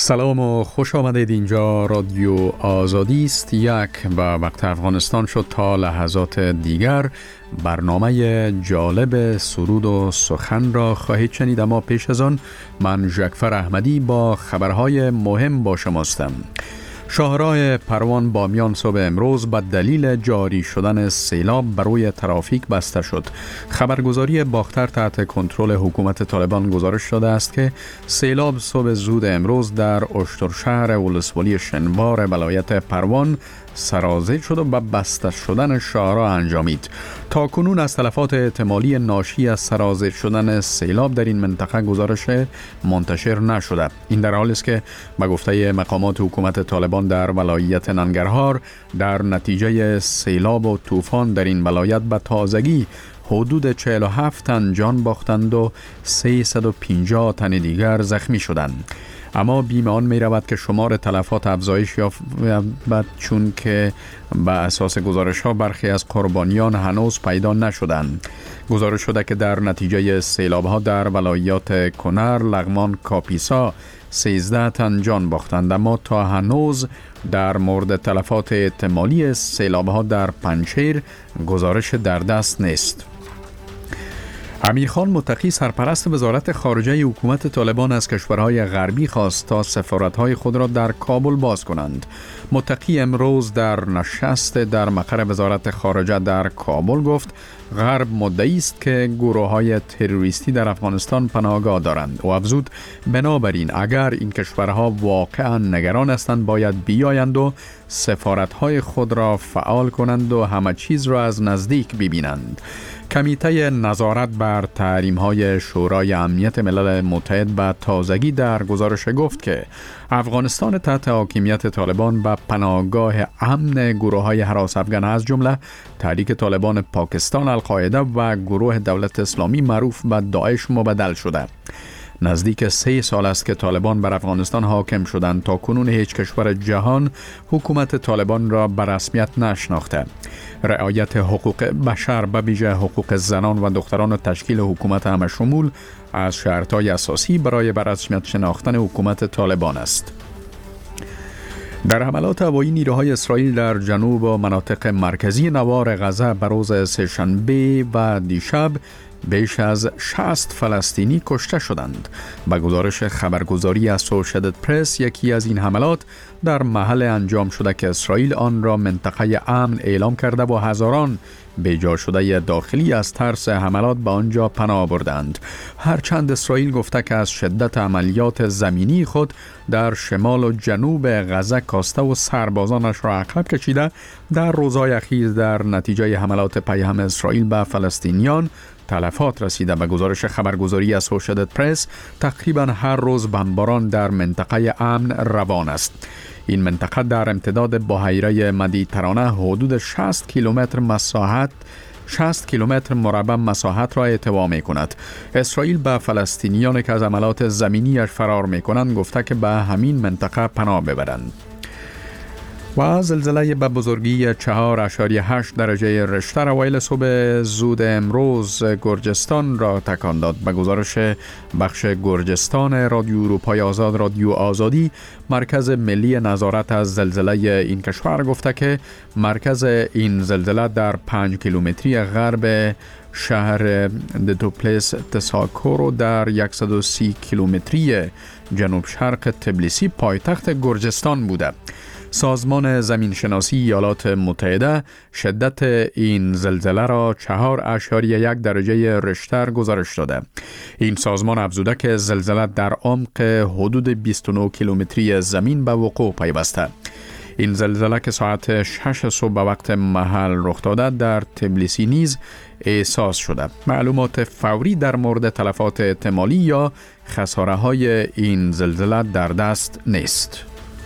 سلام و خوش آمدید. اینجا رادیو آزادی است. یک و وقت افغانستان شد تا لحظات دیگر برنامه جالب سرود و سخن را خواهید شنید، اما پیش از آن من ژکفر احمدی با خبرهای مهم با شماستم. شاهراه پروان بامیان صبح امروز به دلیل جاری شدن سیلاب بروی ترافیک بسته شد. خبرگزاری باختر تحت کنترل حکومت طالبان گزارش داده است که سیلاب صبح زود امروز در اشترشهر ولسوالی شنوار ولایت پروان سرازیر شد و به بسته شدن شاهراه انجامید. تا کنون از تلفات احتمالی ناشی از سرازیر شدن سیلاب در این منطقه گزارش منتشر نشده. این در حالی است که به گفته مقامات حکومت طالبان در ولایت ننگرهار در نتیجه سیلاب و طوفان در این ولایت به تازگی حدود 47 تن جان باختند و 350 تن دیگر زخمی شدند. اما بیمه آن می رود که شمار تلفات افزایش یافت، چون که به اساس گزارش ها برخی از قربانیان هنوز پیدا نشدند. گزارش شده که در نتیجه سیلاب ها در ولایات کنر، لغمان، کاپیسا 13 تن جان باختند، اما تا هنوز در مورد تلفات احتمالی سیلاب ها در پنجشیر گزارش در دست نیست. امیرخان متقی سرپرست وزارت خارجه حکومت طالبان از کشورهای غربی خواست تا سفارتهای خود را در کابل باز کنند. متقی امروز در نشست در مقر وزارت خارجه در کابل گفت غرب مدعی است که گروه‌های تروریستی در افغانستان پناهگاه دارند. و افزود بنابراین اگر این کشورها واقعا نگران هستند باید بیایند و سفارتهای خود را فعال کنند و همه چیز را از نزدیک ببینند. کمیته نظارت بر تحریم‌های شورای امنیت ملل متحد به تازگی در گزارش گفت که افغانستان تحت حاکمیت طالبان به پناهگاه امن گروه‌های هراس افغان از جمله تحریک طالبان پاکستان، القاعده و گروه دولت اسلامی معروف به داعش مبدل شده. نزدیک 3 سال است که طالبان بر افغانستان حاکم شدند. تا کنون هیچ کشور جهان حکومت طالبان را به رسمیت نشناخته. رعایت حقوق بشر به ویژه حقوق زنان و دختران و تشکیل حکومت همه شمول از شرط‌های اساسی برای به رسمیت شناختن حکومت طالبان است. در حملات هوایی نیروهای اسرائیل در جنوب و مناطق مرکزی نوار غزه به روز سه‌شنبه و دیشب بیش از 60 فلسطینی کشته شدند. به گزارش خبرگزاری اسوسییتد پرس، یکی از این حملات در محل انجام شده که اسرائیل آن را منطقه امن اعلام کرده و هزاران بیجا شده داخلی از ترس حملات به آنجا پناه بردند. هرچند اسرائیل گفته که از شدت عملیات زمینی خود در شمال و جنوب غزه کاسته و سربازانش را عقب کشیده، در روزهای اخیر در نتیجه حملات پیهم اسرائیل به فلسطینیان تلفات رسیده. به گزارش خبرگزاری اسوسییتد پرس تقریبا هر روز بمباران در منطقه امن روان است. این منطقه در امتداد بحیره مدیترانه حدود 60 کیلومتر مربع مساحت را احتوا می کند. اسرائیل به فلسطینیان که از عملیات زمینیش فرار می کنند گفته که به همین منطقه پناه ببرند. و زلزله به بزرگی 4.8 درجه ریشتر اوایل صبح زود امروز گرجستان را تکان داد. به گزارش بخش گرجستان رادیو اروپای آزاد، رادیو آزادی، مرکز ملی نظارت از زلزله این کشور گفته که مرکز این زلزله در 5 کیلومتری غرب شهر دتوپلیس تساکورو در 130 کیلومتری جنوب شرق تبلیسی پایتخت گرجستان بوده. سازمان زمین شناسی ایالات متحده شدت این زلزله را 4.1 درجه ریشتر گزارش داده. این سازمان افزوده که زلزله در عمق حدود 29 کیلومتری زمین به وقوع پیوسته. این زلزله که ساعت 6 صبح به وقت محل رخ داده در تبلیسی نیز احساس شده. معلومات فوری در مورد تلفات احتمالی یا خساره های این زلزله در دست نیست.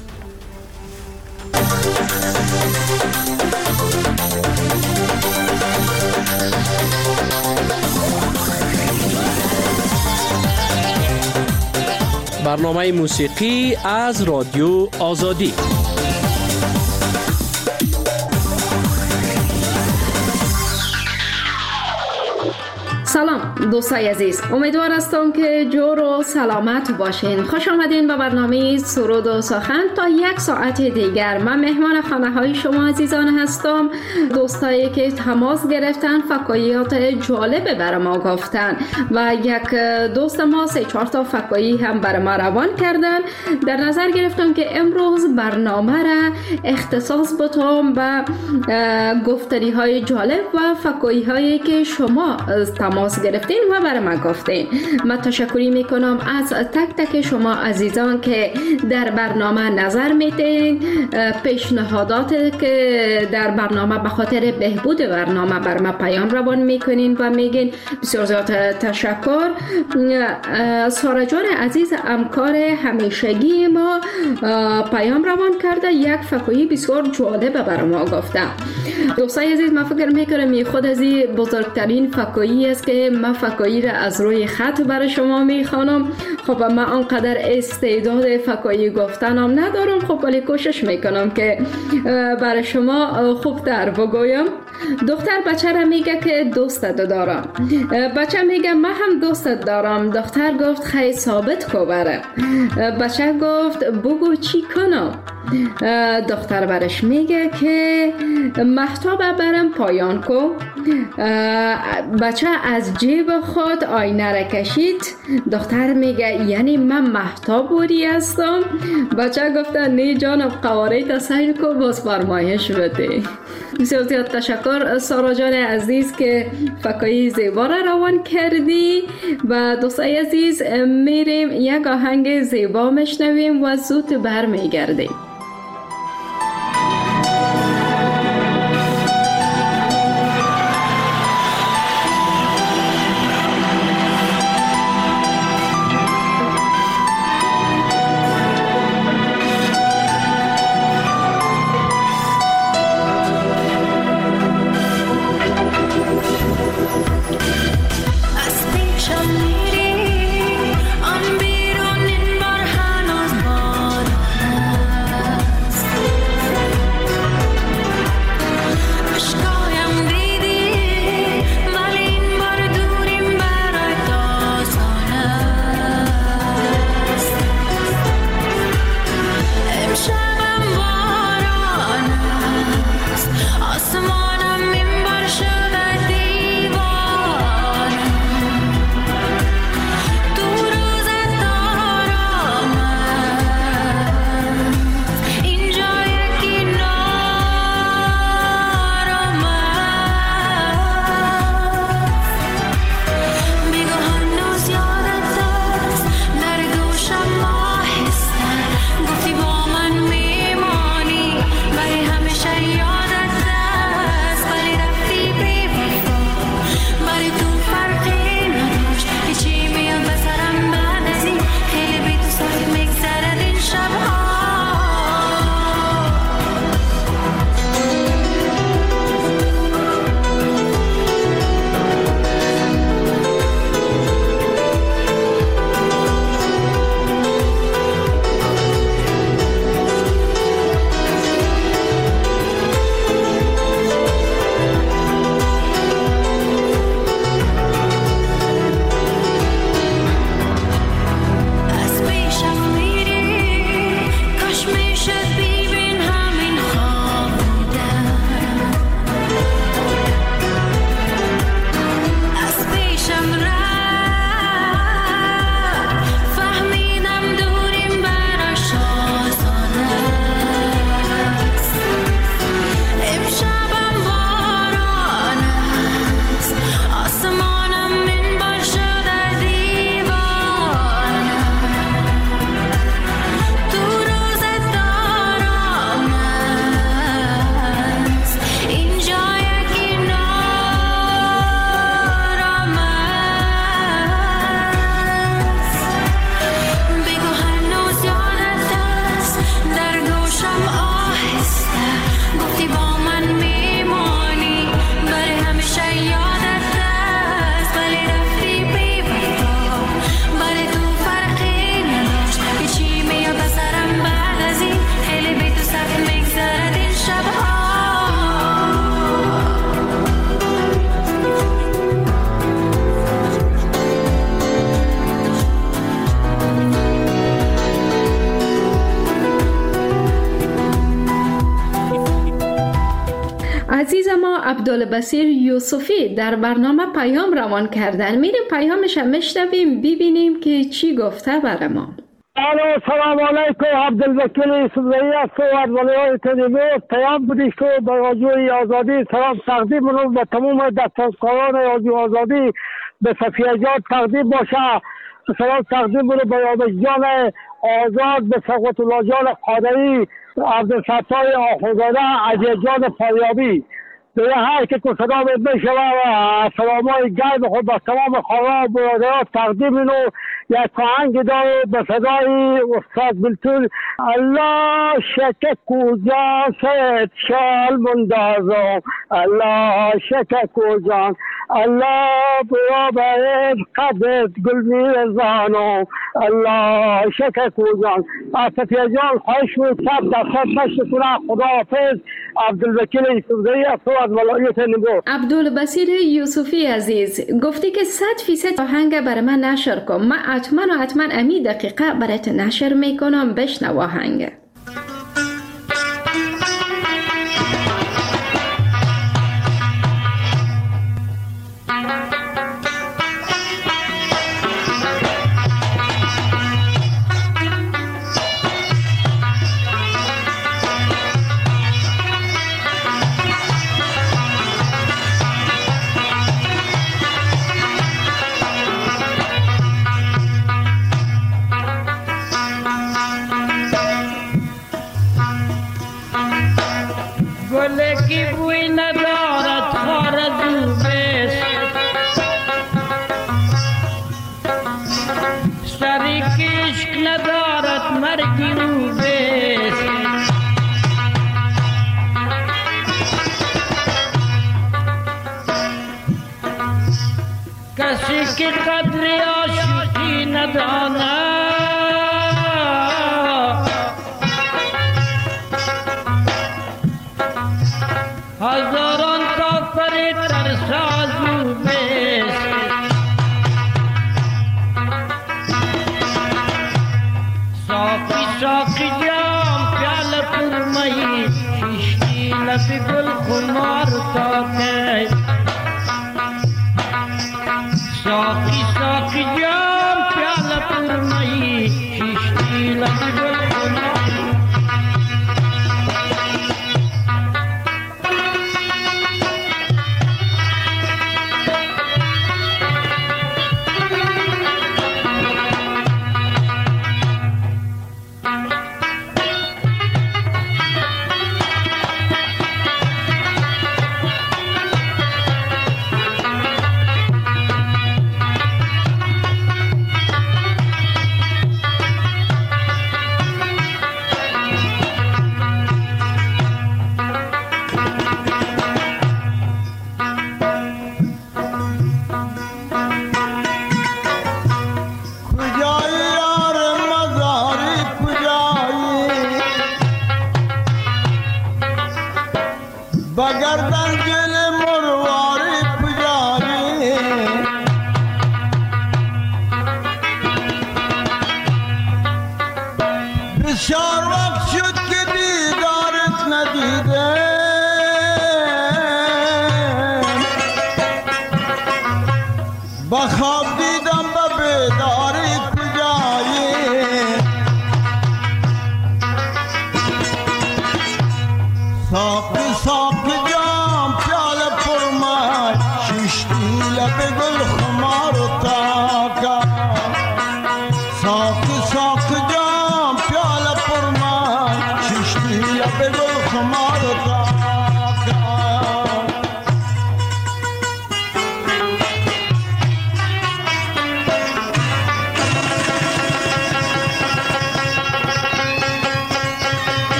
برنامه موسیقی از رادیو آزادی. سلام دوستای عزیز، امیدوار هستم که جور و سلامت باشین. خوش آمدین به برنامه سرود و سخن. تا یک ساعت دیگر من مهمان خانه های شما عزیزان هستم. دوستایی که تماس گرفتن، فکاییات جالب بر ما گفتن و یک دوست ما 3-4 تا فکایی هم بر ما روان کردن. در نظر گرفتم که امروز برنامه را اختصاص بدم به گفتاری های جالب و فکایی هایی که شما تماس گرفتین و برای من گفتین. من تشکری میکنم از تک تک شما عزیزان که در برنامه نظر میدین، پیشنهادات که در برنامه به خاطر بهبود برنامه بر ما پیام روان میکنین و میگین. بسیار زیاد تشکر. سارا جان عزیز همکار همیشگی ما پیام روان کرده، یک فکایی بسیار جالب بر ما گفته. دوستای عزیز، من فکر میکنم خود از این بزرگترین فکایی است که من فکایی را از روی خط برای شما میخوانم. خب من آنقدر استعداد فکایی گفتنم ندارم، خب ولی کوشش میکنم که برای شما خوبتر بگویم. دختر بچه را میگه که دوستت دارم. بچه میگه من هم دوستت دارم. دختر گفت خیلی ثابت کو بره. بچه گفت بگو چی کنم. دختر برش میگه که مهتاب برم پایان کو. بچه از جیب خود آینه را کشید. دختر میگه یعنی من مهتاب بوری هستم. بچه گفته نه جانم، قواره تسهیل کو، باز فرمایش بده. بسیار زیاد تشکر سارا جان عزیز که فکایی زیبا را روان کردی. و دوستای عزیز میریم یک آهنگ زیبا میشنویم و زود برمیگردیم. آن بیرون این بار هنوز باد عزیز ما عبدالبصیر یوسفی در برنامه پیام روان کردن. میریم پیامش هم میشنویم ببینیم که چی گفته برای ما. سلام علیکم. عبدالوکیل یوسفزئی است و از ولایت نیمروز. پیام بودی که به رادیوی آزادی سلام تقدیم رو به تمام دستورکاران رادیو آزادی به صفیه جان تقدیم باشه. سلام تقدیم رو به یادش جان آزاد، به سقوط الله جان قادری، عبدالفتاح آخوندزاده، علی جان فاریابی. به هر که صدا بشنوه و سلامای گرم خود به تمام خواهران و برادران تقدیم اینو یک آهنگ داره به صدای استاد بلتون. الله شک کجا سید شال مندازم، الله شک کجا، الله برابر قدرت گل میرزانم، الله شک کجا. صفیه جان خواهش می سب دفت نشت کنه. خدا حافظ. عبدالوکیل یوسفزئی است از ولایت نیمروز. عبدالبصیر یوسفی عزیز گفتی که 100% آهنگ برای من نشر کن. من حتما امی دقیقه برایت نشر میکنم. بشنو آهنگ. کسی که قدر عاشقی نداند هزاران کافر ترساز او بست. ساقی ساقی جام پیاله پر می، کشتی لب گل خمار تا کی. ساقی ساقی جام پیاله پر می، کشتی لب گل خمار.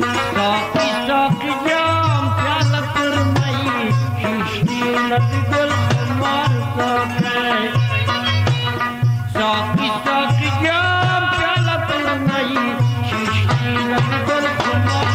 ساقی ساقی جام پیاله پر می شیشتی لب گل خمار ساقی ساقی ساقی جام پیاله پر می شیشتی لب گل خمار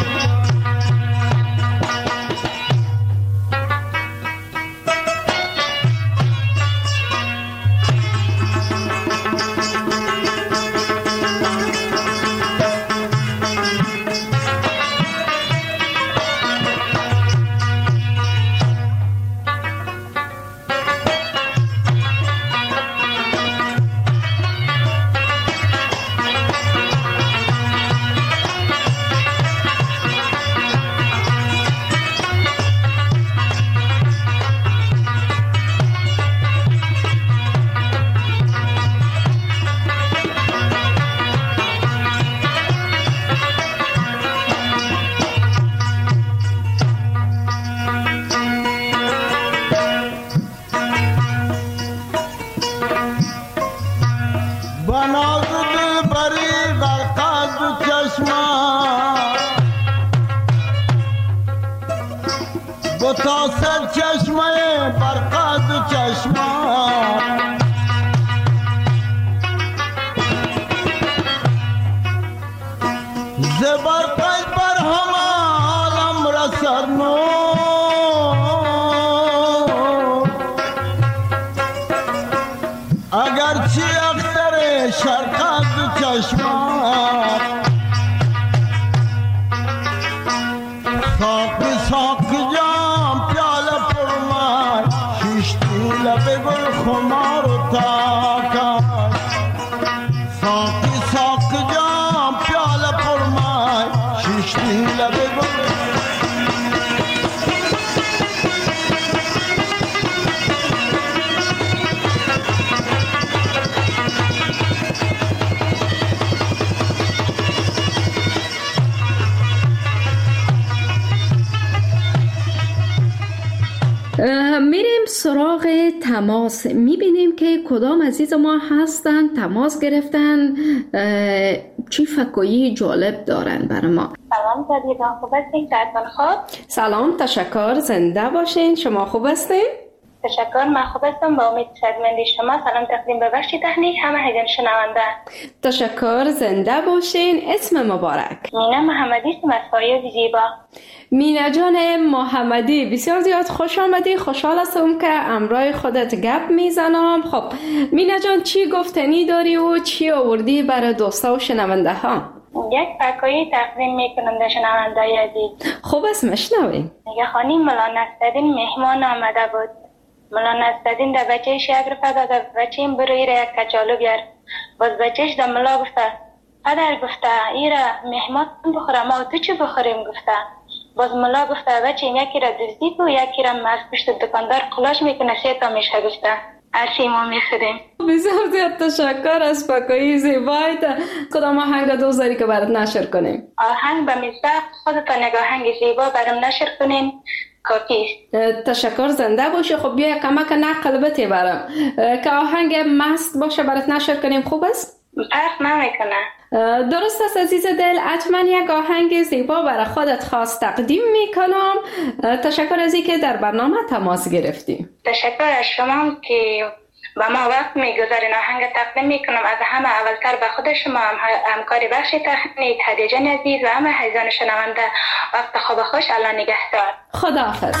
بتاسد چشمه برقد چشمه زبرقد بر همه عالم رسر نو اگرچه اختر شرقد چشمه ساقی ساقی جام پیاله پر می شیشتی لب گل خمار و تاکش ساقی ساقی جام پیاله پر می شیشتی لب گل میریم سراغ تماس. میبینیم که کدام عزیز ما هستن تماس گرفتن، چی فکایی جالب دارن برای ما. سلام صدیقان، خوب هستین؟ ساعتان خوب؟ سلام، تشکر، زنده باشین. شما خوب هستین؟ تشکر، من خوب هستم. با امید خدمت شما سلام تقدیم به بخش تکنیک همه هیجان شنونده. تشکر، زنده باشین. اسم مبارک؟ مینا محمدی است از فایز زیبا. مینا جان محمدی، بسیار زیاد خوش آمدی. خوشحال هستم که امرای خودت گپ میزنم. خب مینا جان، چی گفتنی داری و چی آوردی برای دوستا و شنونده ها؟ یک فکایی تقدیم میکنم به شنونده عزیز. خوب است، مشنویم. میگه خانی ملا نصرالدین مهمان آمده بود. ملا نصرالدین در بچهش یک رفت داد، بچه‌ام بروی را یک کچالو بیار. باز بچهش در ملا گفته پدر گفته ایره مهمان بخوره، ما تو چی بخوریم گفته. باز ملا گفته بچه‌م یکی را دزدی کو یکی را از پشت دکاندار قلاش میکنه 3 تا میشه گفته. هرچی ما میخوریم. بسیار زیاد تشکر از فکایی زیبایت. کدام آهنگ دوست داری که برات نشر کنیم؟ آهنگ به مصداق خودتان یک آهنگ زیبا برام نشر کنین کافی است. تشکر، زنده باشی. خب بیا کمک نقل بده برام که آهنگ مست باشه برات نشر کنیم. خوب است؟ فرق نمیکنه. درست است عزیز دل، حتما یک آهنگ زیبا برای خودت خاص تقدیم میکنم. تشکر از اینکه در برنامه تماس گرفتی. تشکر از شما که با ما وقت میگذارین. آهنگ تقدیم میکنم از همه اولتر به خود شما همکاری بخش تکنیک هدیه جان عزیز و همه هیجان شنونده. وقت خوب خوش، الله نگهدار. خداحافظ.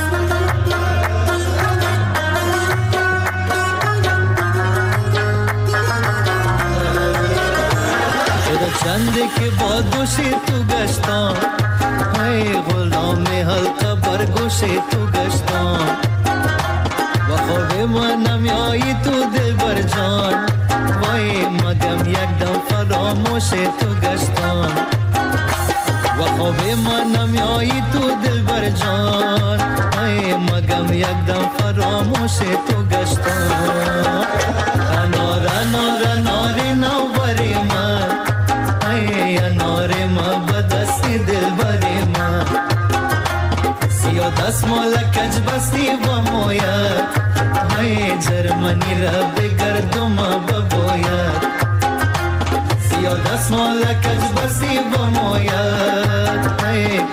چند که با دوش تو گشتم های غلام حلقه بر گوش تو گشتم و خواب من نمیایی تو دل بر جان وای مگم یک دم فراموش تو گشتم و خواب من نمیایی تو دل بر جان های مگم یک دم فراموش تو گشتم. انار انار اناری نو بری من انار ما بدستی دل بری ما 13 مال کج بستی و موید های جرمنی را بگردم ببوید 13 مال کج بستی و موید های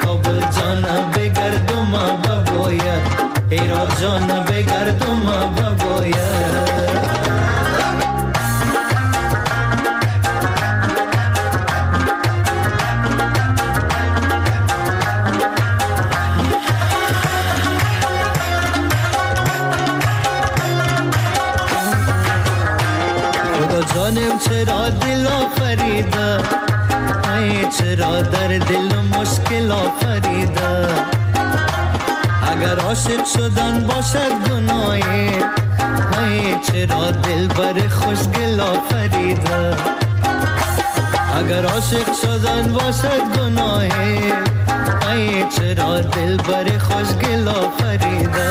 دل آفریده، ای چرا در دل مشکل آفریده. اگر عاشق شدن باشد گناهی، ای چرا دل بر خوشگل آفریده. اگر عاشق شدن باشد گناهی، ای چرا دل بر خوشگل آفریده.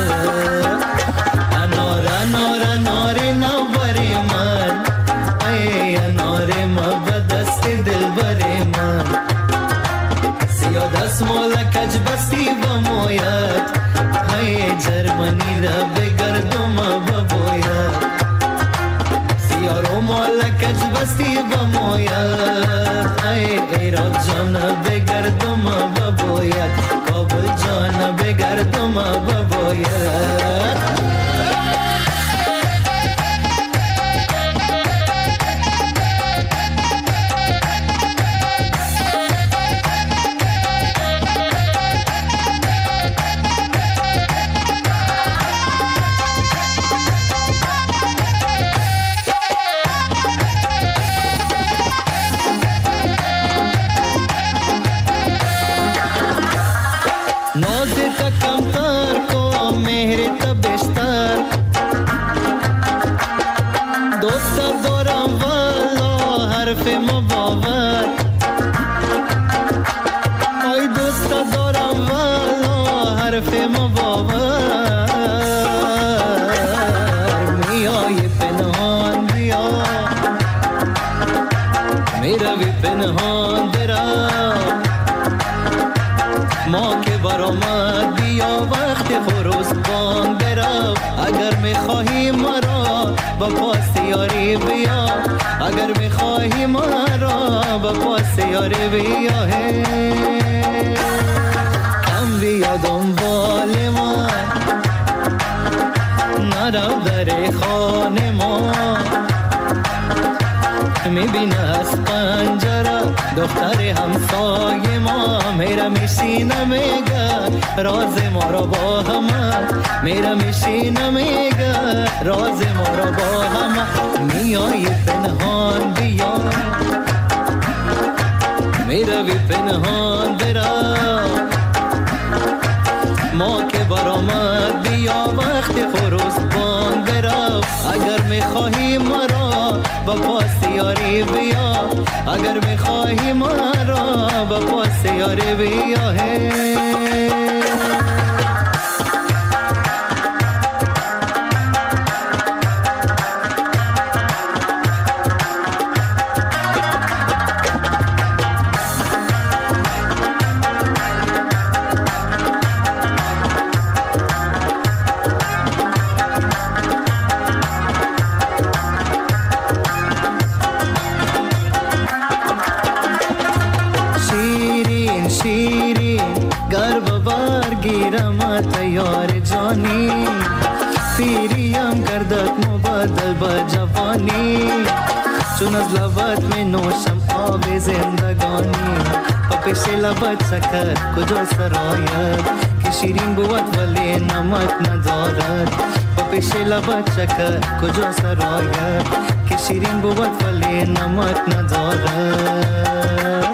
انار انار انار نوبری من، ای انار ما به دست دل بری من. سیاه دستمال کج بستی بموید، ای جرمنی را بگردم ببوید. سیاه رومال کج بستی بموید، ای ایران جان بگردم ببوید. کابل جان بگردم ببوید. ما که برآمد بیا وقت خروس بان برو. اگر میخواهی مرا با پاس یاری بیا، اگر میخواهی مرا با پاس یاری بیا. کم بیا دنبال من، نرو در خانه ما. میبینه از پنجره دختر همسایه ما، میره میشینه میگه راز ما را با همه. میره میشینه میگه راز ما را با همه. میای پنهان بیا، میره بی پنهان برا. ما که برآمد بیا وقت خروس بان برو. اگر میخواهی مرا با پاس یاری بیا، اگر میخواهی مرا با پاس یاری بیا. یار جانی پیریم کردت مبادل با جوانی. چون از لبت می نوشم آب زندگانی، و پیش لبت سکر کجا سرایت. که شیرین بود ولی نمک ندارد، و پیش لبت سکر کجا سرایت. که شیرین بود ولی نمک ندارد.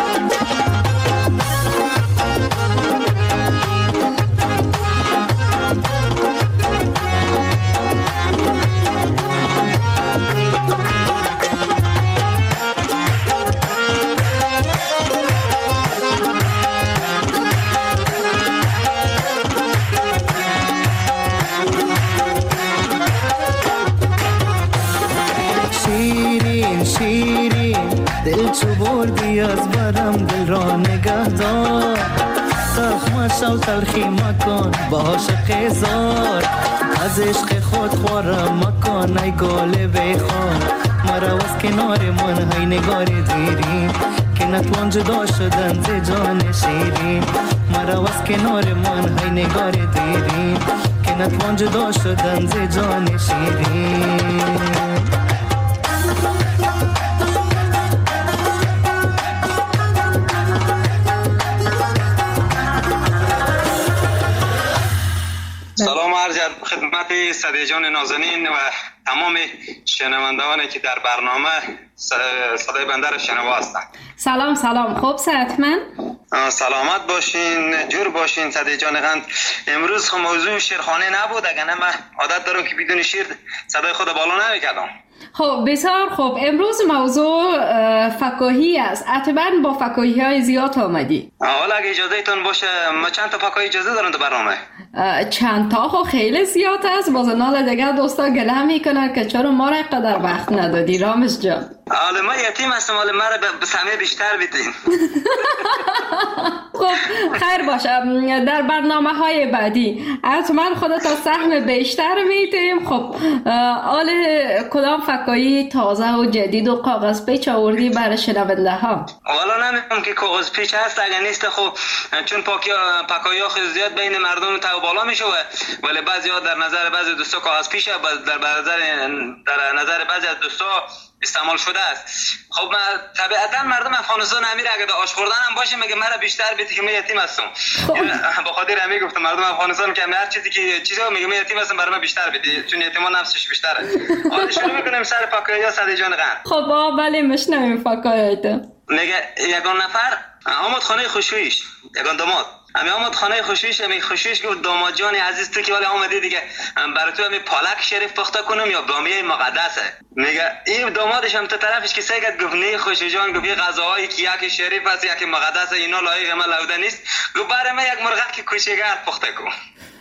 دل چو بردی از برم دل را نگه دار. زخمش و تلخی مکن با عاشق زار. از عشق خود خوارم مکن ای گل بخوان. مرا از کنار من های نگار دیری، که نتوان جدا شدن ز جان شیرین. مرا از کنار من های نگار دیری، که نتوان جدا شدن ز جان شیرین. سلام عرض خدمت صدیجان نازنین و تمام شنوندگانی که در برنامه صدای بنده را شنوا هستند. سلام خوب صحتمند؟ سلامت باشین، جور باشین صدای جان قند. امروز خب موضوع شیرخوانی نبود، اگر نه من عادت دارم که بدون شیر صدای خود بالا نمیکردم. خب بسیار خوب، امروز موضوع فکاهی است. حتما با فکاهی های زیاد آمدی. حالا اگه اجازه تون باشه ما چند تا فکاهی اجازه دارم تو برنامه. چند تا خب خیلی زیاد است. باز نال دیگه دوستا گله میکنن که چرا ما را قدر وقت ندادی رامش جان. حالا ما یتیم هستم، حالا ما را به سهمیه بیشتر بدین. خب خیر باشه، در برنامه های بعدی حتما خودت سهم بیشتر میدیم. خب حال کدام فکاهی تازه و جدید و کاغذ پیچ آوردی برای شنونده ها؟ والا نمیدونم که کاغذ پیچ هست، اگر نیست خب چون فکاهی ها خیلی زیاد بین مردم تو بالا میشه، ولی بعضی‌ها در نظر بعضی دوستا کاغذ پیچه، در نظر بعضی از دوستا استعمال شده است. خب طبیعتا مردم افغانستان امیر اگه به آش خوردن هم باشه میگه مرا بیشتر بدی که من یتیم هستم. با خاطر همین گفتم مردم افغانستان که هر چیزی که چیزا میگه من یتیم هستم برای من بیشتر بدی، چون یتیمان نفسش بیشتره. حالا شروع میکنیم سر فکاهی ها صدای جان قند. خب بله میشنویم فکاهی تو. میگه یگان نفر آمد خانه خوشویش، یگان داماد امی آمد خانه خوشویش، امی خوشویش گفت داماد جان عزیز تو که ولی آمدی دیگه برای تو امی پالک شریف پخته کنم یا بامیه مقدسه. میگه این دامادش هم تو طرفش که سگت گفت نه خوشی جان، گفت غذاهایی که یکی شریف است یکی مقدسه اینا لایق من لوده نیست، گفت برای من یک مرغ که کوچیک‌تر پخته کن.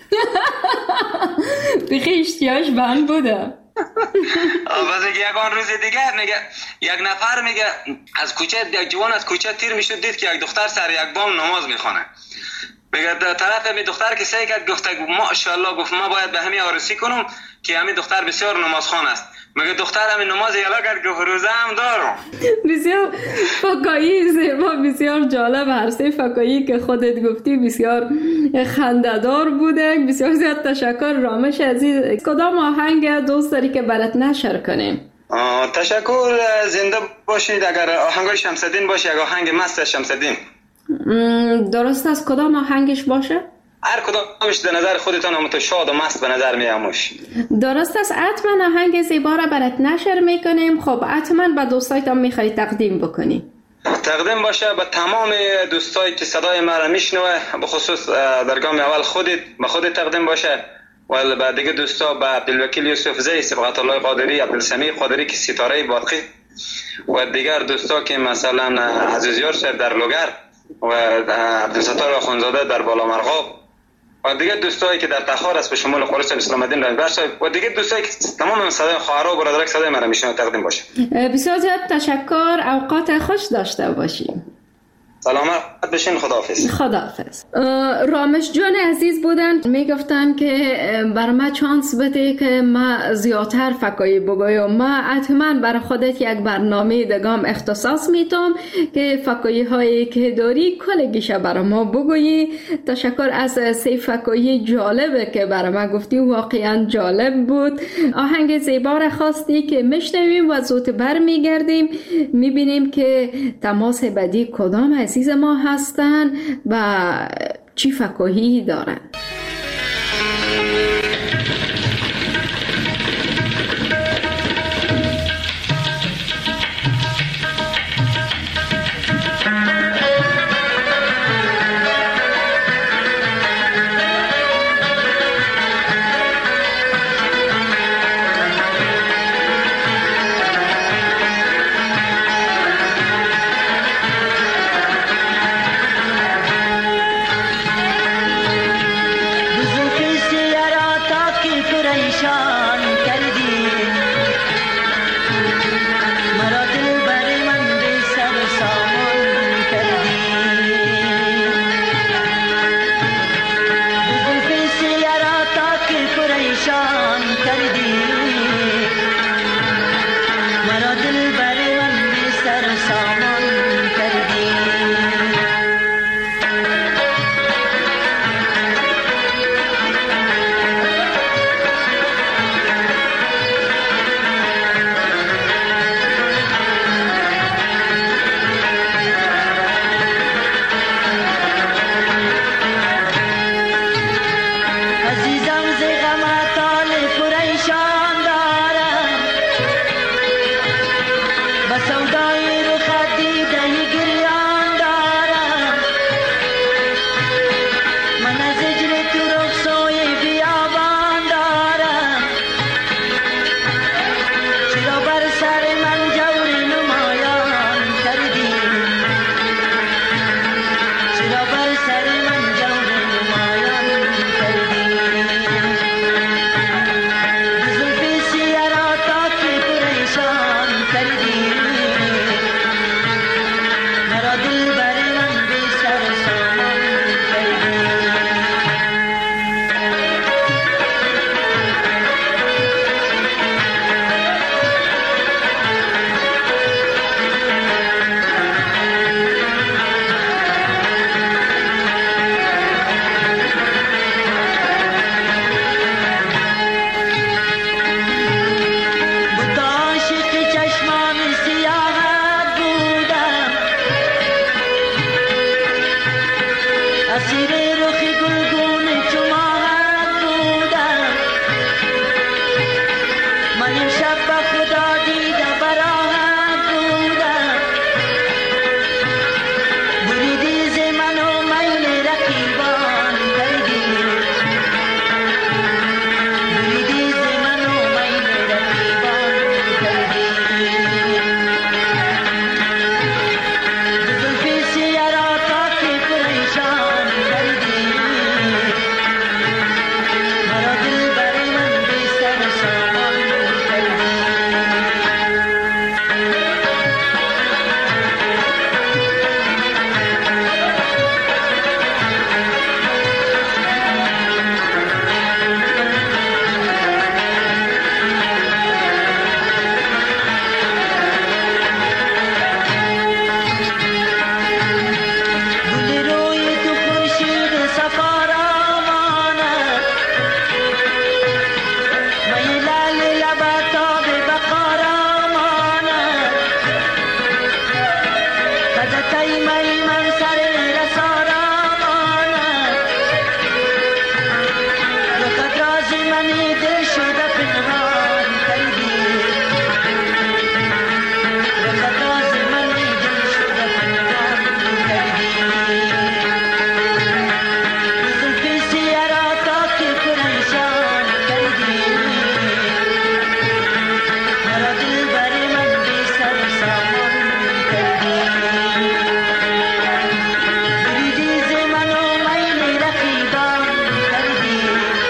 بخی اشتیاش بند بوده. باز یکان روز دیگه میگه یک نفر میگه از کوچه یک جوان از کوچه تیر میشد، دید که یک دختر سر یک بام نماز میخونه. میگه در طرف می دختر که سعی کرد گفت ماشاءالله، گفت ما باید به همین عروسی کنم که همین دختر بسیار نمازخوان است. میگه دختر همین نماز یلا کرد گفت روزه هم دارم. بسیار فکاهی زیبا، بسیار جالب. هر سه فکاهی که خودت گفتی بسیار خنده‌دار بوده. بسیار زیاد تشکر رامش عزیز. کدام آهنگ دوست داری که برات نشر کنیم؟ تشکر، زنده باشید. اگر آهنگ شمس‌الدین باشه، اگر آهنگ مست شمس‌الدین درست است. کدام آهنگش باشه؟ هر کدامش در نظر خودتان هم شاد و مست به نظر میاموش. درست است. حتما آهنگ زیبا را برات نشر میکنیم. خب حتما به دوستایتان میخوای تقدیم بکنی؟ تقدیم باشه به تمام دوستایی که صدای ما را میشنوه، به خصوص در گام اول به خودت تقدیم باشه و به دیگه دوستا، به عبدالوکیل یوسف زی، صبغت الله قادری، عبدالسمیع قادری که ستاره باقی و دیگر دوستا که مثلا عزیزیار صاحب در لوگر و عبدالستار آخوندزاده در بالا مرغاب و دیگر دوستایی که در تخار است به شمول خورش اسلام الدین رنجبر صاحب و دیگر دوستایی که تمام صدای خواهرها و برادرک صدای من میشنوند تقدیم باشه. بسیار زیاد تشکر. اوقات خوش داشته باشیم. سلامت بشین. خداحافظ. خداحافظ. رامش جان عزیز بودن، میگفتن که بر ما چانس بده که ما زیادتر فکاهی بگویم. ما حتما برای خودت یک برنامه دگام اختصاص میتم که فکاهی هایی که داری کلگیشه برای ما بگویی. تشکر از سه فکاهی جالبه که برای ما گفتی، واقعا جالب بود. آهنگ زیبا را خواستی که میشنویم و زود بر میگردیم میبینیم که تماس بعدی کدام عزیز ما هستن و چی فکاهی دارن. اسیر رخ گلگون چو ماهت بودم من امشب به خدا دیده براحت بودم بریدی ز من و میل رقیبان کردی بریدی ز من و میل رقیبان کردی زلفی سیه را تا که پریشان کردی مرا دلبر من بی سر و سامان کردی گل روی تو خورشید صفا را ماند می لعل لبت آب بقا را ماند قدتای می من سر رسا را ماند رخت راز منی دل شده پنهان کردی رخت راز منی دل شده پنهان کردی زلفی سیه را تا که پریشان کردی مرا دلبر من بی سر و سامان کردی بریدی ز من و میل رقیبان کردی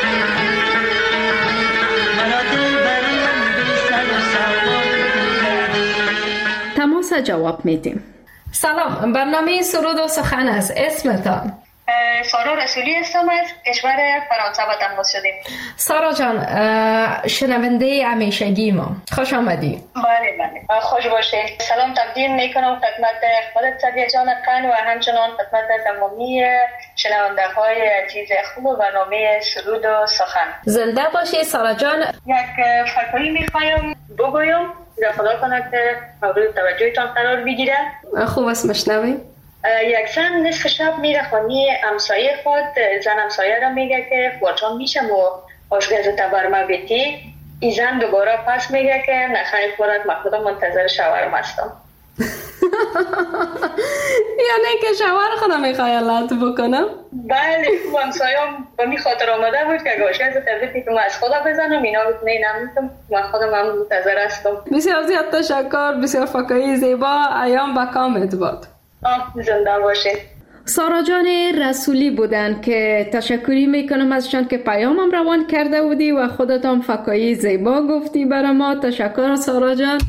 مرا دلبر من بی سر و سامان کردی. تماس جواب میدیم. سلام، برنامه سرود و سخن است. اسمتان؟ سارا رسولی هستم، از کشور فرانسه به تماس شدیم. سارا جان، شنونده همیشگی ما، خوش آمدی. بله بله، خوش باشید. سلام تقدیم میکنم خدمت خودت سدیه جان قن و همچنان خدمت تمامی شنونده های عزیز خوب برنامه سرود و سخن. زنده باشی سارا جان. یک فکری میخوایم بگویم، در خدا کنه که مورد توجهتان قرار بگیره. خوب است، مشنویم. یک زن نصف شب میره خانه همسایه خود. زن همسایه را میگه که خواجان میشم و آشگزت برما بیتی. این زن دوباره پس میگه که نخیر خورد، من خودم منتظر شوهرم هستم. یعنی که شوهر خودم میخواد بکنم؟ بله، همسایه‌ام به می خاطر آمده بود که آشگزت بیتی که من از خدا بزنم. اینا بود نمیتونم، من خودم هم منتظر هستم. بسیار زیاد تشکر، بسیار فکایی زیبا، ایام با کامت باد. زنده باشید. سارا جان رسولی بودن که تشکری میکنم ازشان که پیامم روان کرده بودی و خودت هم فکایی زیبا گفتی برای ما. تشکر سارا جان.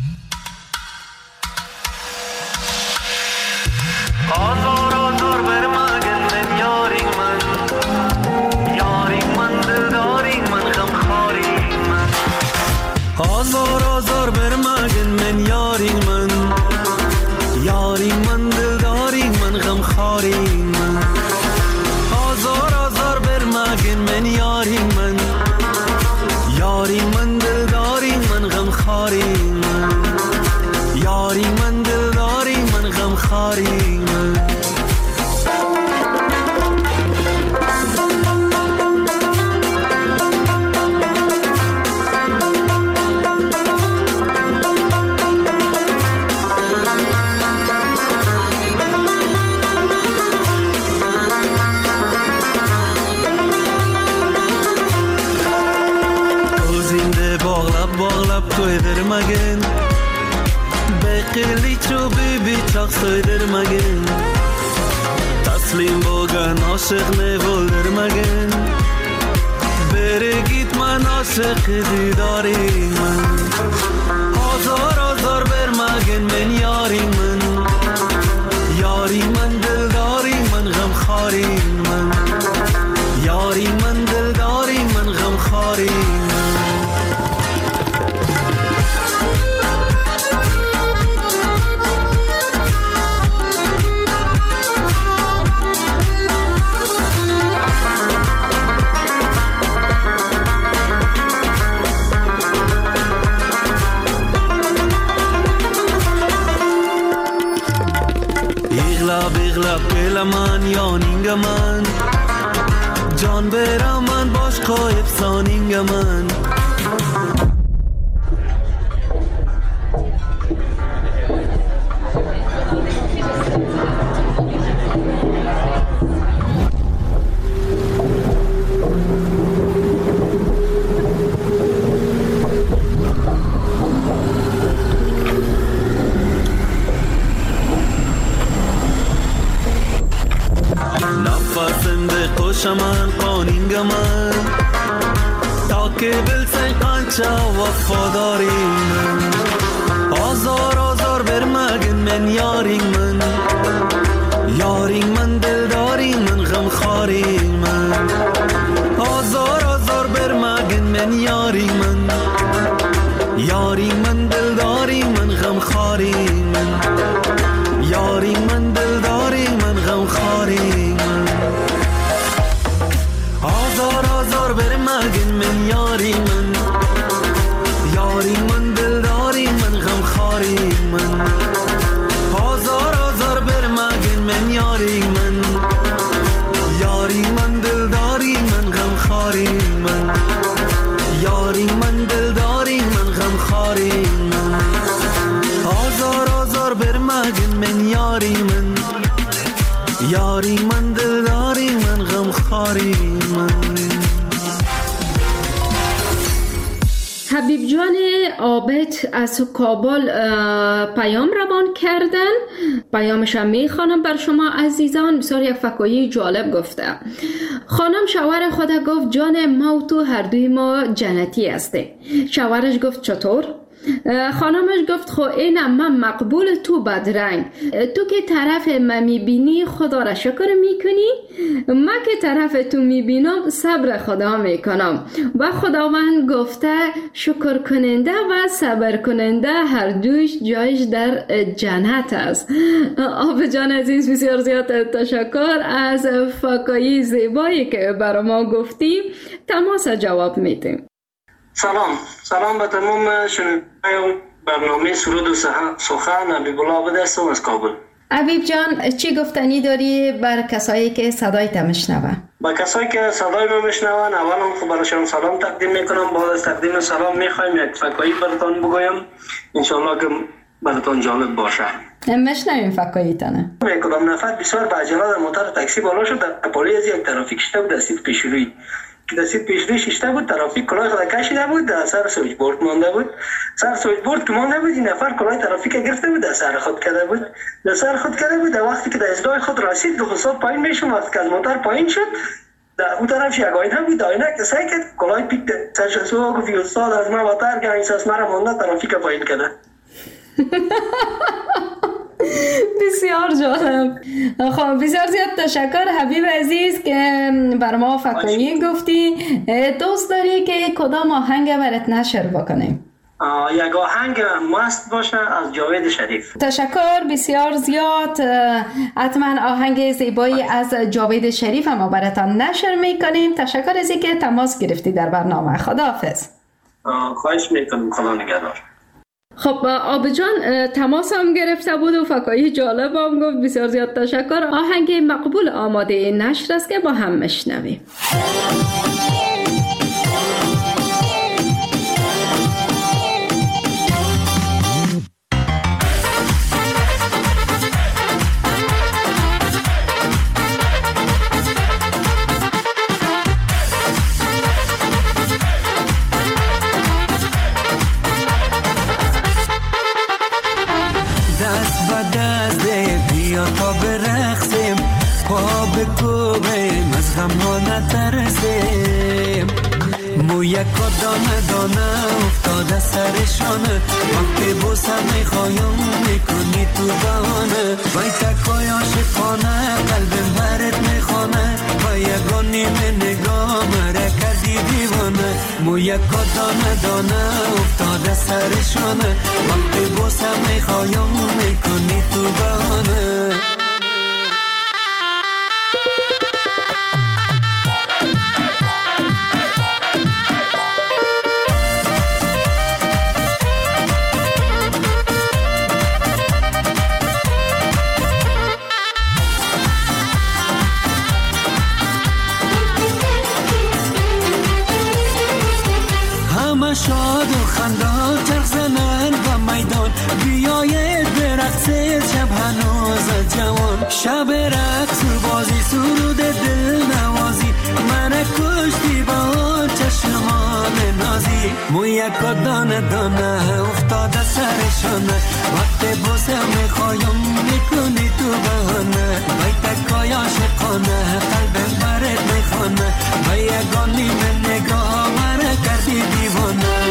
آزار آزار بر مگن یاری من یاری من دلداری من غمخواری من آزار آزار بر مگن یاری من یاری من دلداری من غمخواری من آزار آزار بر مگن یاری من یاری من دلداری من غمخواری من یاری من دلداری من غمخواری من Magen Bekli ço bibi çak söyler magen Taslim bogan aşık ne volder magen Bere gitman aşık didari man Azar azar vermagen men yari man Yari man dildari man ghamkhari man Yari man dildari man ghamkhari man Bigla pela man yaninga man جان برم من باش قایب سانینگ من شمان قانینگ من تا که بلسن قنچه وفاداری من آزار آزار برمگن من یارینگ من یارینگ من دلداری من غمخاری من آزار آزار برمگن من یارینگ من یارینگ من دلداری من غمخاری من یارینگ من دلداری من غمخاری من آزار آزار بر مگن من یاری من یاری من دلداری من غمخواری من آزار آزار بر مگن من یاری من یاری من دلداری من غمخواری من یاری من دلداری من غمخواری من آزار آزار بر مگن من یاری من یاری من دلداری من غمخواری من. حبیب جان عابد از کابل پیام روان کردن. پیامش هم میخوانم بر شما عزیزان. بسیار یک فکایی جالب گفته. خانم شوهر خود گفت جان ما و تو هر دوی ما جنتی هسته. شوهرش گفت چطور؟ خانمش گفت خو اینم من مقبول تو بدرنگ، تو که طرف من میبینی خدا را شکر میکنی، من که طرف تو میبینم صبر خدا میکنم و خداوند گفته شکر کننده و صبر کننده هر دوش جایش در جنت است. آب جان عزیز بسیار زیاد تشکر از فکایی زیبایی که برای ما گفتی. تماس جواب میدیم. سلام به تمام شنوندگان برنامه سرود و سخن. حبیب الله عابد هستم از کابل. حبیب جان چی گفتنی داری بر کسایی که صدایت میشنون؟ با کسایی که صدای ما میشنون اولا خب برایشان سلام تقدیم میکنم. بعد از تقدیم سلام میخوایم یک فکایی براتون بگویم انشالله که براتون جالب باشه. میشنویم فکاییتانه. یک کدام نفر بسیار با عجله در موتور تاکسی بالا شد، در پالی از یک ترافیک شده بود، دستید پیشروی که دستید پیشروی شیشته بود، ترافیک کلاه خود کشیده بود، در سر سویچ بورد مانده بود. سر سویچ بورد که مانده بود این نفر کلاه ترافیک گرفته بود، در سر خود کرده بود. در وقتی که در ایستگاه خود رسید دو خصوص پایین میشم، وقتی که از موتور پایین شد در اون طرف یک آینه بود، آینه که سعی کرد کلاه پیک سرش سو گفت استاد از من واتر که احساس مرا مانده ترافیک پایین کرده. بسیار جالب. خب بسیار زیاد تشکر حبیب عزیز که بر ما فکایی گفتی. دوست داری که کدام آهنگ برات نشر بکنیم؟ یک آهنگ مست باشه از جاوید شریف. تشکر بسیار زیاد. حتما آهنگ زیبایی از جاوید شریف ما براتان نشر میکنیم. تشکر از اینکه تماس گرفتی در برنامه. خداحافظ. خواهش میکنم. خدا نگهدار. خب آب جان تماس هم گرفته بود و فکایی جالب هم گفت. بسیار زیاد تشکر. آهنگ مقبول آماده نشر است که با هم مشنویم. دانه افتاده سرشانه وقتی بوسم میخوایم میکنی تو بهانه وای تکای عاشقانه قلبم برات میخوانه و یگان نیمه نگاه مرا کردی دیوانه مویکا دانه افتاده سرشانه وقتی بوسم میخوایم میکنی تو بهانه. شاد و خندان چرخ زنن و میدان بیاید به رقص شب هنوز جوان شب رقص و بازی سرود دل نوازی من کشتی با چشمان نازی مو یک دانه دانه افتاده سرشانه وقت بوسه میخوایم میکنی تو بهانه بیتکای عاشقانه قلبم برات میخوانه و یگانی من نگاه من کردی دیوانه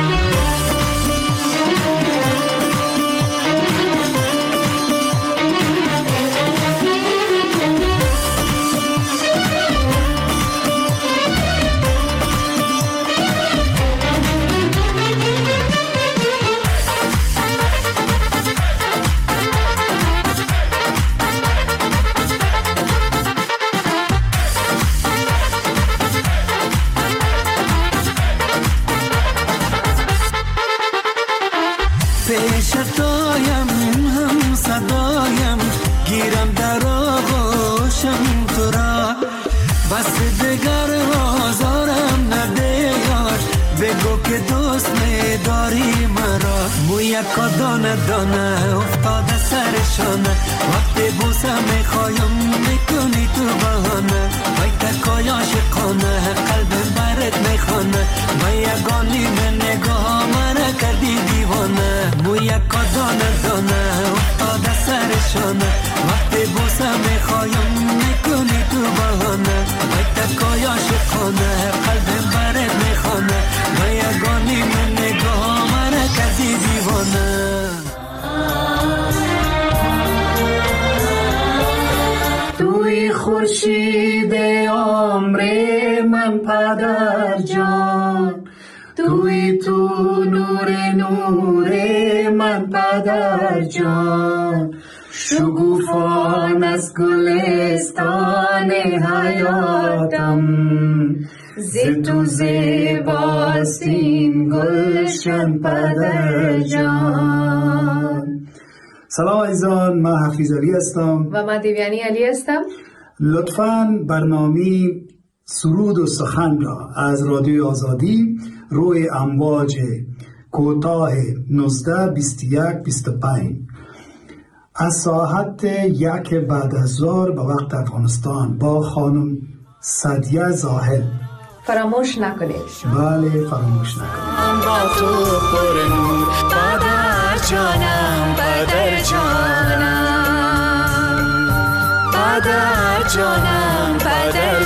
پیشتایم هم صدایم گیرم در آغوشم تو را بس دگر آزارم نده یار بگو که دوست میداری مرا مو یکا دانه دانه افتاده سرشانه وقتی بوسه میخوایم میکنی تو بهانه بیتکای عاشقانه قلبم برات میخوانه و یگانی من نگاه من کردی دیوانه مو یکا دانه دانه افتاده سرشانه وقتی بوسه میخوایم میکنی تو بهانه بیتکای عاشقانه قلبم برات میخوانه و یگانی من نگاه من کردی دیوانه توی خورشید عمر من پدر جان توی تو نور من پدر جان شگوفان از گلستان حیاتم ز تو زیباست این گلشن پدر جان. سلام عزیزان، من حفیظ علی هستم و من دیویانی علی هستم. لطفاً برنامه سرود و سخن را از رادیو آزادی روی امواج کوتاه 19 21 25 از ساعت 1 بعد از ظهر به وقت افغانستان با خانم سعدیه زاهد فراموش نکنید. بله فراموش نکنید. با تو پر نور پدر جانم پدر جانم پدر جانم پدر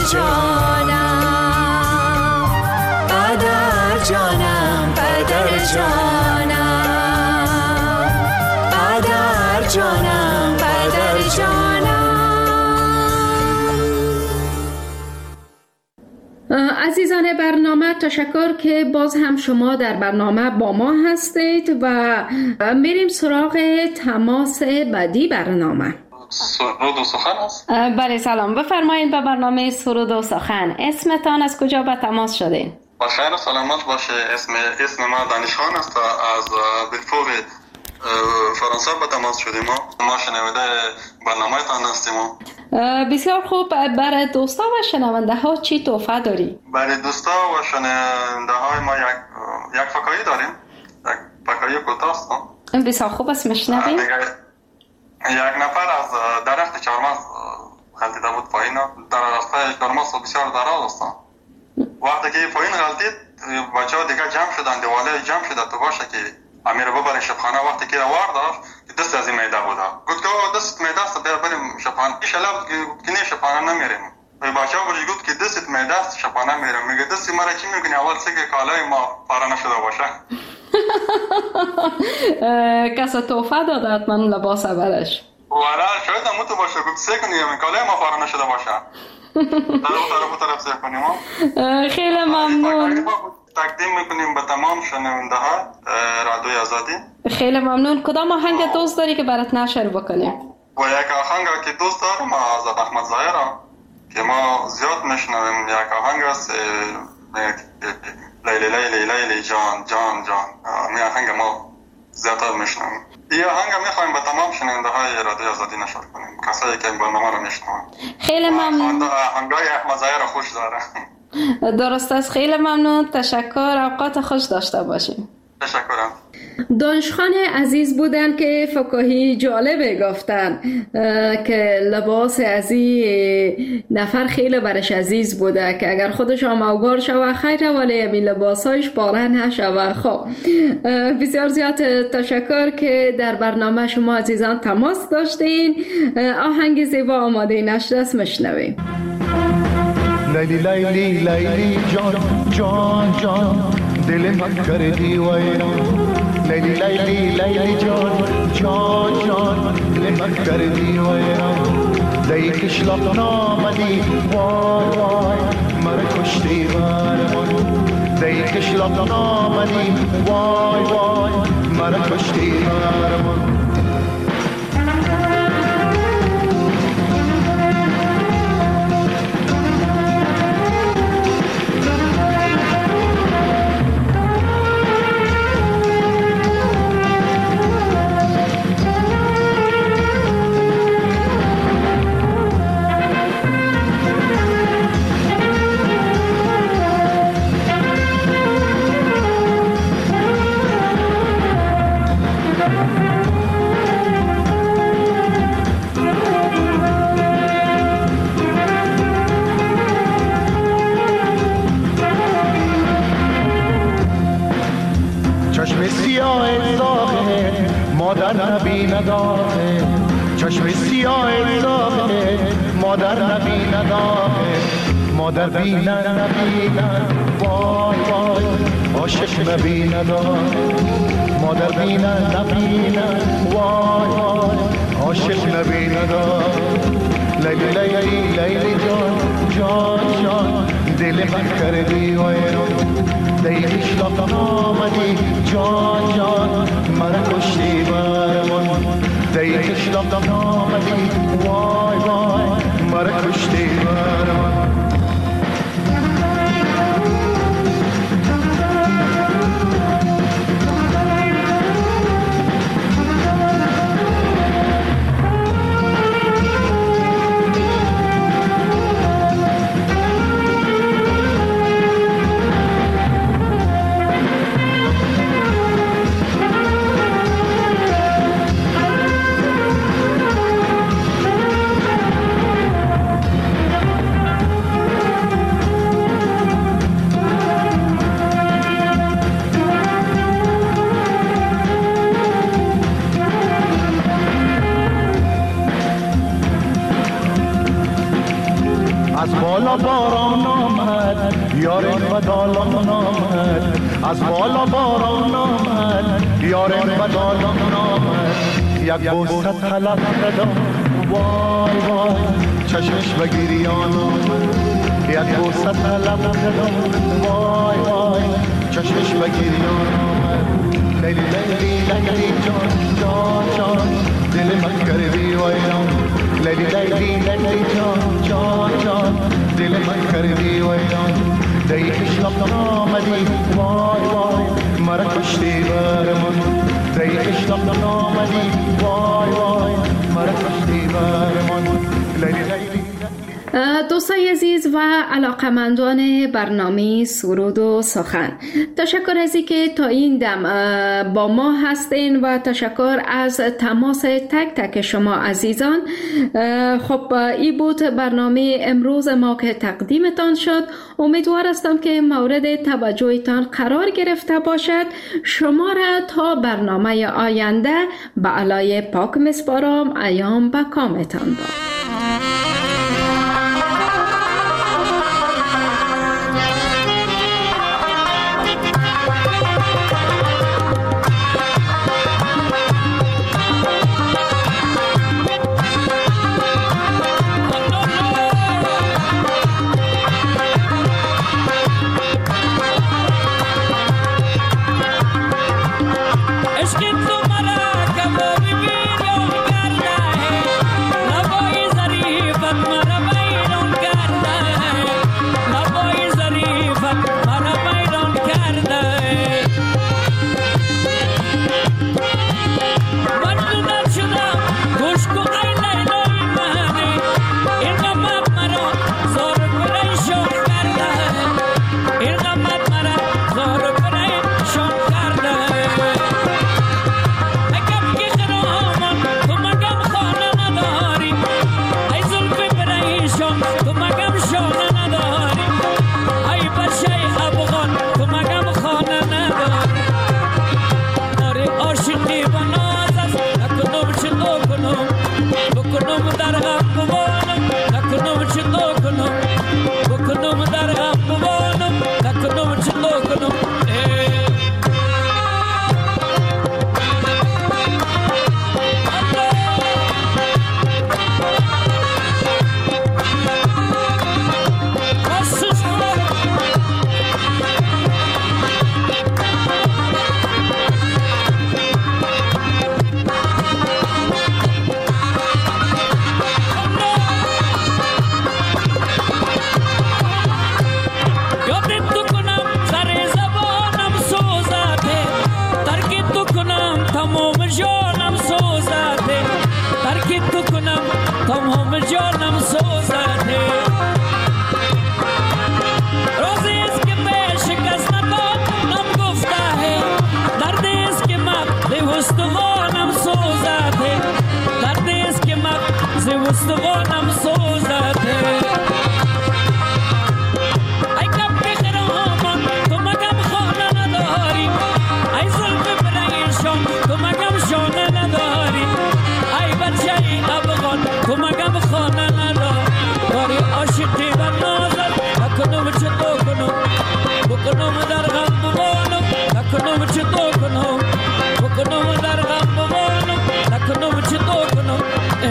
جانم پدر جانم پدر جانم پدر جانم پدر جانم. عزیزان برنامه تشکر که باز هم شما در برنامه با ما هستید و میریم سراغ تماس بعدی برنامه. سرود و سخن است؟ بله سلام، بفرمایید به برنامه سرود و سخن. اسمتان از کجا به تماس شدین؟ بخیر و سلامت باشه. اسم ما دانشخان است، از بلفور فرانسه به تماس شدیم. ما شنونده برنامه تان هستیم. بسیار خوب. برای دوستا و شنونده ها چی تحفه داری؟ برای دوستا و شنونده های ما یک فکایی داریم، یک فکایی کوتاه است. بسیار خوب است، میشنویم. یک نفر از درخت چهارمغز غلطیده بود پایین. درخت چهارمغز بسیار دراز است. وقتی که پایین غلطید بچه ها دیگه جمع شدن، دیواله جمع شده تو باشه که امیر ببره شبخانه. وقتی که آوردش دست از این میده بوده، گفت که دست میده است بریم شبخانه. ایشالا که نه شبخانه نمیریم. بچه ها بودی گفت که دست میده است شبخانه میریم. میگه دستی مرا چی میکنی؟ اول سه کالای ما پاره نشده باشه. کس تحفه داده حتما لباس اولش. ولی شاید هم تو باشه، گفت سه کنیم کالای ما پاره نشده باشه. طرف سه کنیم. خیلی ممنون. تقدیم میکنیم به تمام شنونده ها رادیوی آزادی. خیلی ممنون. کدام آهنگ دوست داری که برات نشر بکنیم؟ و یک آهنگ که دوست دارم از احمد ظاهر که ما زیاد میشنویم. یک آهنگ است لیلی لیلی لیلی جان جان جان. این آهنگ ما زیاد میشنویم. این آهنگ میخوایم به تمام شنونده های رادیوی آزادی نشر کنیم، کسایی که این برنامه رو میشنون. خیلی ممنون. آهنگای احمد ظاهر خوش داره. درست است. خیلی ممنون. تشکر. اوقات خوش داشته باشیم. تشکرم. دانشخان عزیز بودن که فکاهی جالبه گفتن که لباس از این نفر خیلی برش عزیز بوده که اگر خودش آموگار شوه خیره ولی امی لباسایش پاره نشوه. خب بسیار زیاد تشکر که در برنامه شما عزیزان تماس داشتین. آهنگ زیبا آماده نشر است، میشنویم. لیلی لیلی لیلی جان جان جان دل من کردی ویران. لیلی لیلی لیلی جان جان جان دل من کردی ویران. دی کشلاق نامدی وای وای مرا کشتی برمان. دی کشلاق نامدی وای وای مرا کشتی برمان. چشم سیاه زاهد مادر نبیند آخه. چشم سیاه زاهد مادر نبیند آخه. مادر بیند نبیند وای وای عاشق نبیند آخه. مادر بیند نبیند وای وای عاشق نبیند آخه. لیلی لیلی لیلی جان جان جان دل من کردی ویران. دی کشلاق آمدی جان جان مرا کشتی برمان. دی کشلاق آمدی وای وای مرا کشتی برمان. از بالا باران آمد یارم بدالان آمد. از بالا باران آمد یارم بدالان آمد. یک بوسه طلب کردم وای وای چشمش به گریان آمد. یک بوسه طلب کردم وای وای چشمش به گریان آمد. لیلی لیلی لیلی جان جان جان دل من کردی ویران. لیلی لیلی لیلی جان جان جان دل من کردی ویران. دی کشلاق آمدی وای وای مرا کشتی برمان. دی کشلاق آمدی وای وای مرا کشتی برمان. لیلی لیلی. دوستای عزیز و علاقمندان برنامه سرود و سخن، تشکر از اینکه تا این دم با ما هستین و تشکر از تماس تک تک شما عزیزان. خب این بود برنامه امروز ما که تقدیمتان شد. امیدوار هستم که مورد توجهتان قرار گرفته باشد. شما را تا برنامه آینده به علای پاک مسپارم. ایام به کامتان باد. तुम्हारा कब भी करना है, न कोई جانم سوزده روزی است که به شکست نام گفته ہے دردی است که مغز استخوانم سوزده دردی است که مغز استخوانم سوزده ای کم که خرامان تو مگم خانه نداری ای ظلم پریشان تو مگم شانه نداری ای بچه افغان تو مگم خانه نداری عاشقی و نازل نکنم چه تو کنم بکنم در غم بمانم نکنم چه تو کنم بکنم در غم بمانم نکنم چه تو کنم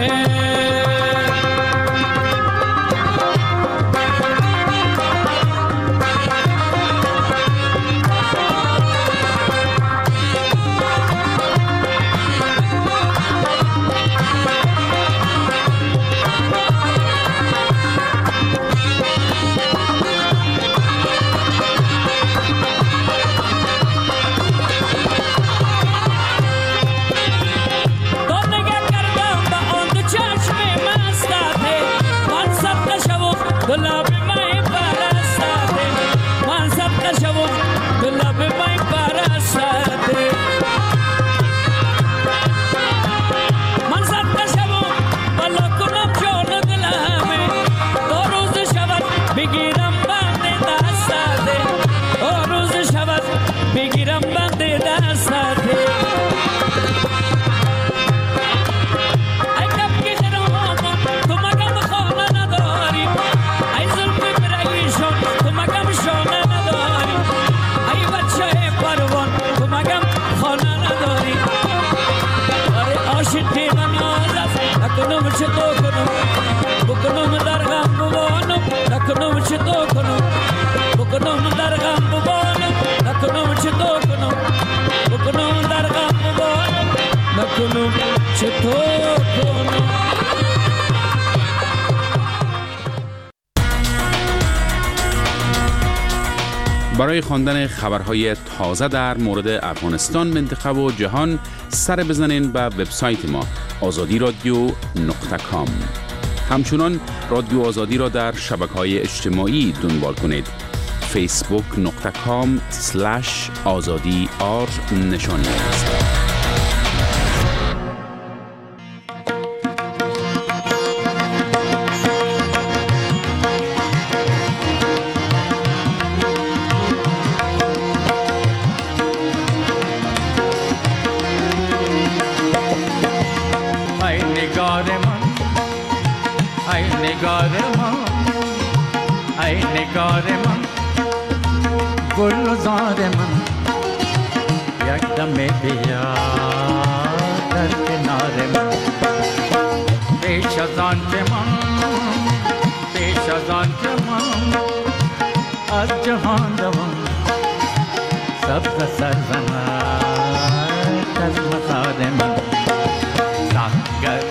برای خواندن خبرهای تازه در مورد افغانستان، منطقه و جهان سر بزنین به وبسایت ما azadi.radio.com. همچنان رادیو آزادی را در شبکه‌های اجتماعی دنبال کنید. facebook.com/azadi_r نشانی است. گلزار من یک دم بیا در کنار من پیش از آن که من از جهان دوم سبز سرزند از مزار من ساگر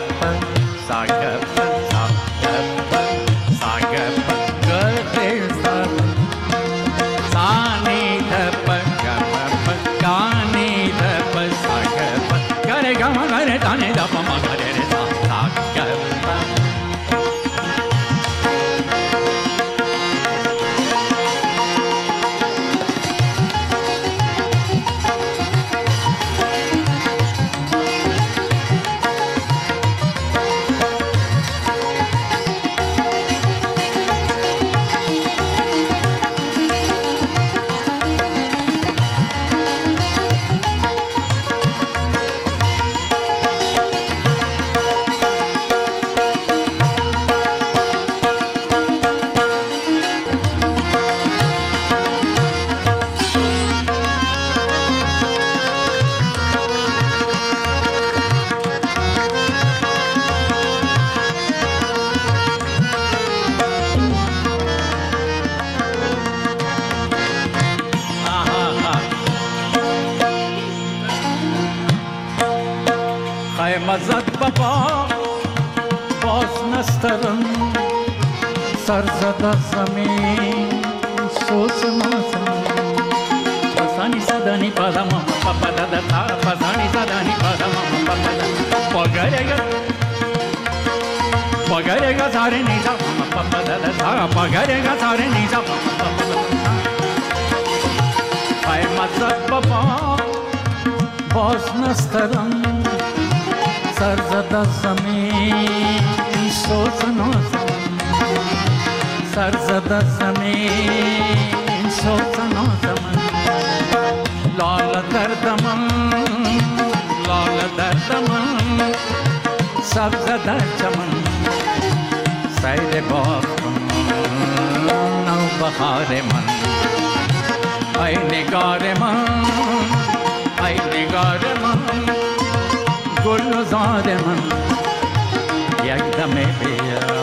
مزد بابا باز نسترم سر زده زمین سوز مازم پسانی زدانی پادم پاپا دادا تا پسانی زدانی پادم پاپا دادا پاگره پگره گزار نیزا پگره گزار نیزا ای مزد بابا باز نسترم سرزده زمین سوز نازم سرزده زمین سوز نازم لال درد من لال درد من سبز در چمن سیر باغ نو بهار من ای نگار من ای نگار من گلزار من یک دم بیا